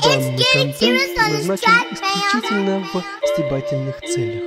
Данный контент предназначен исключительно в стебательных целях.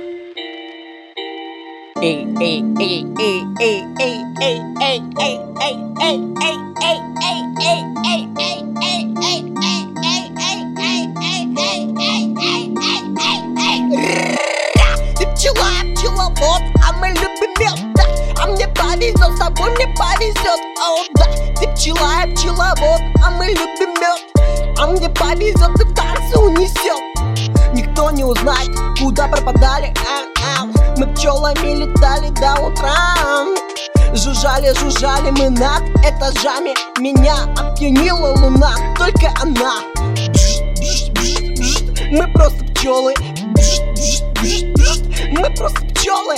Ты пчела, пчеловод, а мы любим мед, да. А мне повезет, с тобой мне повезет, о да. Ты пчела, пчеловод, а мы любим мед. А мне повезет, и в танце унесет. Никто не узнает, куда пропадали. Мы пчелами летали до утра. Жужжали, жужжали мы над этажами. Меня опьянила луна, только она. Мы просто пчелы. Мы просто пчелы.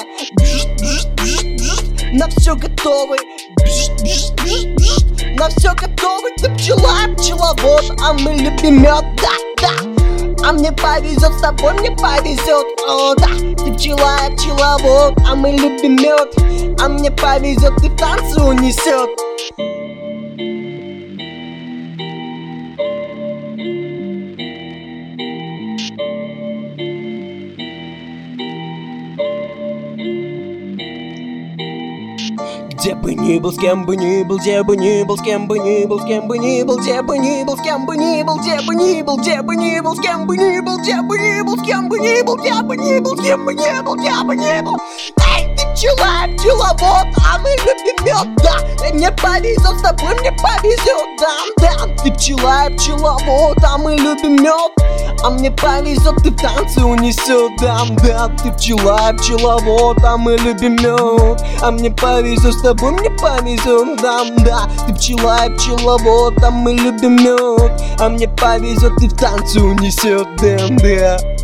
На все готовы. На все готовы. Ты пчела, пчеловод, а мы любим мед, да, да. А мне повезет, с тобой мне повезет, о да. Ты пчела, пчеловод, а мы любим мед. А мне повезет, и в танце унесет. Где бы ни был, с кем бы ни был, где бы ни был, с кем бы ни был, с кем бы ни был, где бы ни был, с кем бы ни был, где бы ни был, где бы ни был, с кем бы ни был, где бы ни был, с кем бы ни был, где бы ни был, с кем бы ни был, где бы ни был. Эй, ты пчела, пчеловод, а мы любим мед, да. И мне повезет, с тобой мне повезет, да, да. Ты пчела, пчеловод, а мы любим мед. А мне повезет, ты в танце унесет, да, да. Ты пчела, пчеловод, а мы любим мед. А мне повезет, с тобой мне повезет, да, да. Ты пчела, пчеловод, а мы любим мед. А мне повезет, ты в танце унесет, да, да.